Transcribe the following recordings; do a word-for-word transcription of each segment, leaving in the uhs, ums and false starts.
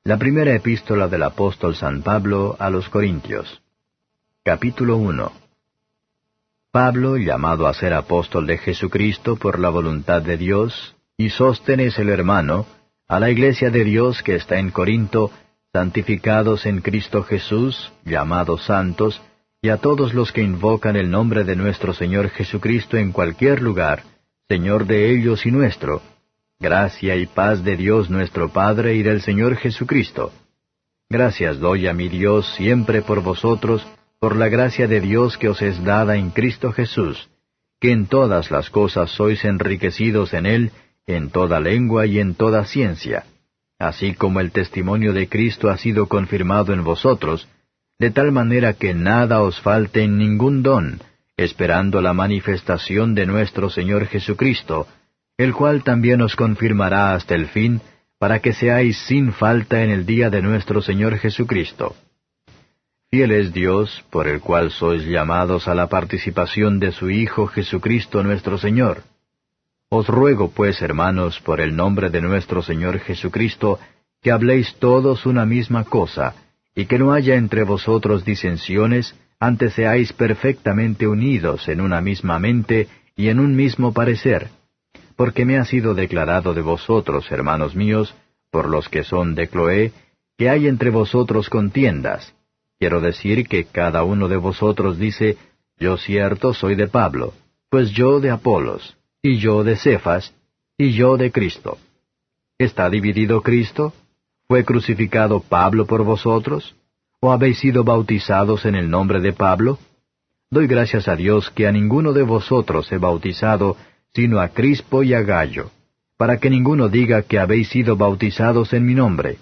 La primera epístola del apóstol San Pablo a los Corintios. Capítulo uno. Pablo, llamado a ser apóstol de Jesucristo por la voluntad de Dios, y Sóstenes el hermano, a la iglesia de Dios que está en Corinto, santificados en Cristo Jesús, llamados santos, y a todos los que invocan el nombre de nuestro Señor Jesucristo en cualquier lugar, Señor de ellos y nuestro, gracia y paz de Dios nuestro Padre y del Señor Jesucristo. Gracias doy a mi Dios siempre por vosotros, por la gracia de Dios que os es dada en Cristo Jesús, que en todas las cosas sois enriquecidos en Él, en toda lengua y en toda ciencia, así como el testimonio de Cristo ha sido confirmado en vosotros, de tal manera que nada os falte en ningún don, esperando la manifestación de nuestro Señor Jesucristo, el cual también os confirmará hasta el fin, para que seáis sin falta en el día de nuestro Señor Jesucristo. Fiel es Dios, por el cual sois llamados a la participación de su Hijo Jesucristo nuestro Señor. Os ruego pues, hermanos, por el nombre de nuestro Señor Jesucristo, que habléis todos una misma cosa, y que no haya entre vosotros disensiones, antes seáis perfectamente unidos en una misma mente y en un mismo parecer. Porque me ha sido declarado de vosotros, hermanos míos, por los que son de Cloé, que hay entre vosotros contiendas. Quiero decir que cada uno de vosotros dice, yo cierto soy de Pablo, pues yo de Apolos, y yo de Cefas, y yo de Cristo. ¿Está dividido Cristo? ¿Fue crucificado Pablo por vosotros? ¿O habéis sido bautizados en el nombre de Pablo? Doy gracias a Dios que a ninguno de vosotros he bautizado, sino a Crispo y a Gallo, para que ninguno diga que habéis sido bautizados en mi nombre.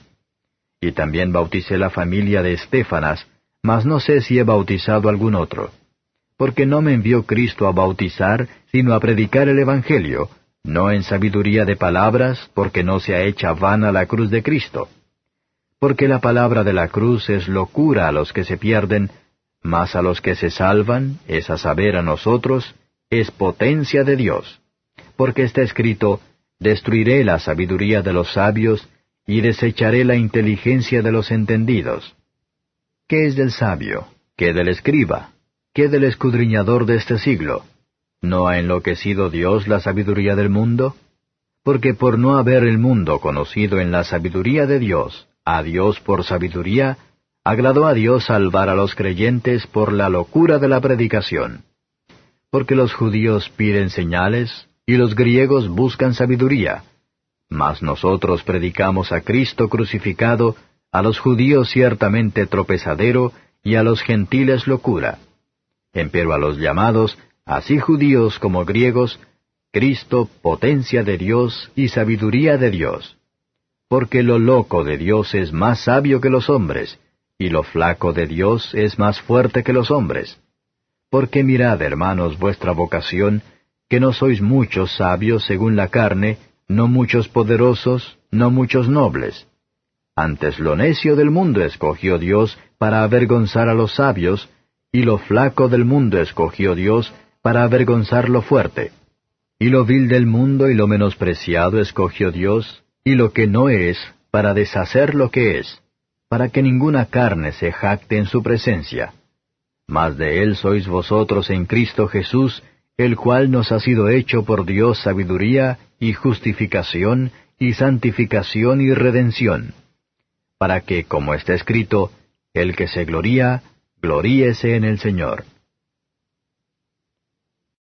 Y también bauticé la familia de Estéfanas, mas no sé si he bautizado algún otro. Porque no me envió Cristo a bautizar, sino a predicar el Evangelio, no en sabiduría de palabras, porque no sea hecha vana la cruz de Cristo. Porque la palabra de la cruz es locura a los que se pierden, mas a los que se salvan, es a saber a nosotros, es potencia de Dios. Porque está escrito, destruiré la sabiduría de los sabios, y desecharé la inteligencia de los entendidos. ¿Qué es del sabio? ¿Qué del escriba? ¿Qué del escudriñador de este siglo? ¿No ha enloquecido Dios la sabiduría del mundo? Porque por no haber el mundo conocido en la sabiduría de Dios, a Dios por sabiduría, agradó a Dios salvar a los creyentes por la locura de la predicación. Porque los judíos piden señales, y los griegos buscan sabiduría. Mas nosotros predicamos a Cristo crucificado, a los judíos ciertamente tropezadero, y a los gentiles locura. Empero a los llamados, así judíos como griegos, Cristo potencia de Dios y sabiduría de Dios. Porque lo loco de Dios es más sabio que los hombres, y lo flaco de Dios es más fuerte que los hombres. Porque mirad, hermanos, vuestra vocación, que no sois muchos sabios según la carne, no muchos poderosos, no muchos nobles. Antes lo necio del mundo escogió Dios para avergonzar a los sabios, y lo flaco del mundo escogió Dios para avergonzar lo fuerte. Y lo vil del mundo y lo menospreciado escogió Dios, y lo que no es, para deshacer lo que es, para que ninguna carne se jacte en su presencia. Mas de Él sois vosotros en Cristo Jesús, el cual nos ha sido hecho por Dios sabiduría, y justificación, y santificación y redención. Para que, como está escrito, el que se gloría, gloríese en el Señor.